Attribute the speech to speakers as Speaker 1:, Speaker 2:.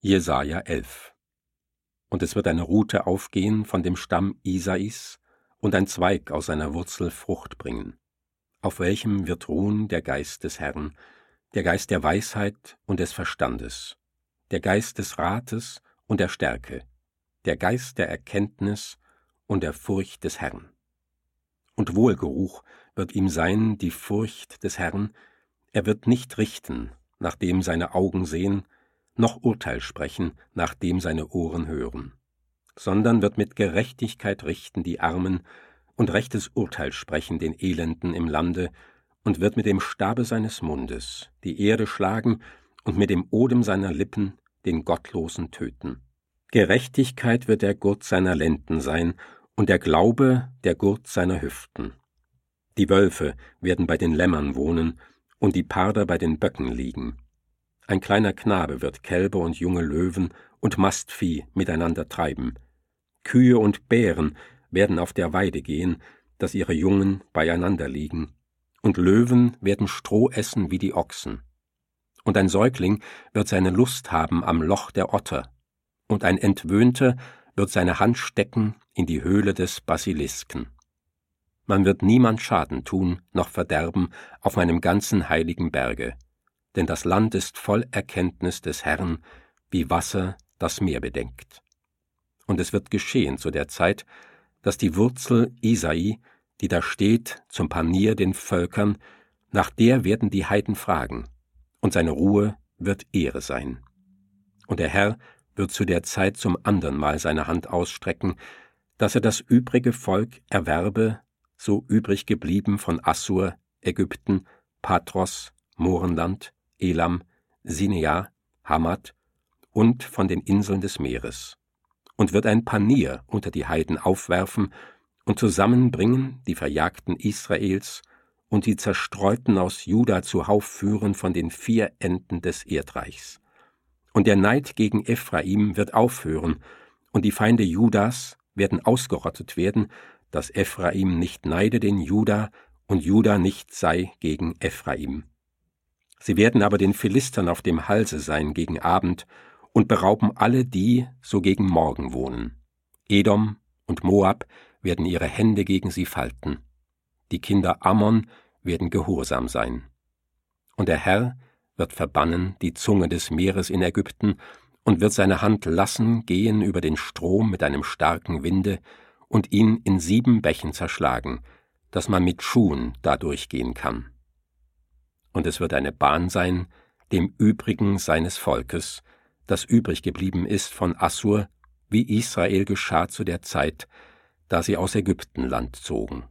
Speaker 1: Jesaja 11. Und es wird eine Rute aufgehen von dem Stamm Isais und ein Zweig aus seiner Wurzel Frucht bringen, auf welchem wird ruhen der Geist des Herrn, der Geist der Weisheit und des Verstandes, der Geist des Rates und der Stärke, der Geist der Erkenntnis und der Furcht des Herrn. Und Wohlgeruch wird ihm sein die Furcht des Herrn, er wird nicht richten, nachdem seine Augen sehen, noch Urteil sprechen, nachdem seine Ohren hören, sondern wird mit Gerechtigkeit richten die Armen und rechtes Urteil sprechen den Elenden im Lande und wird mit dem Stabe seines Mundes die Erde schlagen und mit dem Odem seiner Lippen den Gottlosen töten. Gerechtigkeit wird der Gurt seiner Lenden sein und der Glaube der Gurt seiner Hüften. Die Wölfe werden bei den Lämmern wohnen und die Parder bei den Böcken liegen. Ein kleiner Knabe wird Kälber und junge Löwen und Mastvieh miteinander treiben. Kühe und Bären werden auf der Weide gehen, dass ihre Jungen beieinander liegen. Und Löwen werden Stroh essen wie die Ochsen. Und ein Säugling wird seine Lust haben am Loch der Otter. Und ein Entwöhnter wird seine Hand stecken in die Höhle des Basilisken. Man wird niemand Schaden tun, noch verderben auf meinem ganzen heiligen Berge. Denn das Land ist voll Erkenntnis des Herrn, wie Wasser das Meer bedenkt. Und es wird geschehen zu der Zeit, dass die Wurzel Isai, die da steht, zum Panier den Völkern, nach der werden die Heiden fragen, und seine Ruhe wird Ehre sein. Und der Herr wird zu der Zeit zum andern Mal seine Hand ausstrecken, dass er das übrige Volk erwerbe, so übrig geblieben von Assur, Ägypten, Patros, Mohrenland, Elam, Sinea, Hamat und von den Inseln des Meeres, und wird ein Panier unter die Heiden aufwerfen und zusammenbringen die Verjagten Israels und die Zerstreuten aus Juda zuhauf führen von den 4 Enden des Erdreichs. Und der Neid gegen Ephraim wird aufhören, und die Feinde Judas werden ausgerottet werden, dass Ephraim nicht neide den Juda und Juda nicht sei gegen Ephraim. Sie werden aber den Philistern auf dem Halse sein gegen Abend und berauben alle, die so gegen Morgen wohnen. Edom und Moab werden ihre Hände gegen sie falten. Die Kinder Ammon werden gehorsam sein. Und der Herr wird verbannen die Zunge des Meeres in Ägypten und wird seine Hand lassen gehen über den Strom mit einem starken Winde und ihn in 7 Bächen zerschlagen, dass man mit Schuhen da durchgehen kann. Und es wird eine Bahn sein, dem Übrigen seines Volkes, das übrig geblieben ist von Assur, wie Israel geschah zu der Zeit, da sie aus Ägyptenland zogen.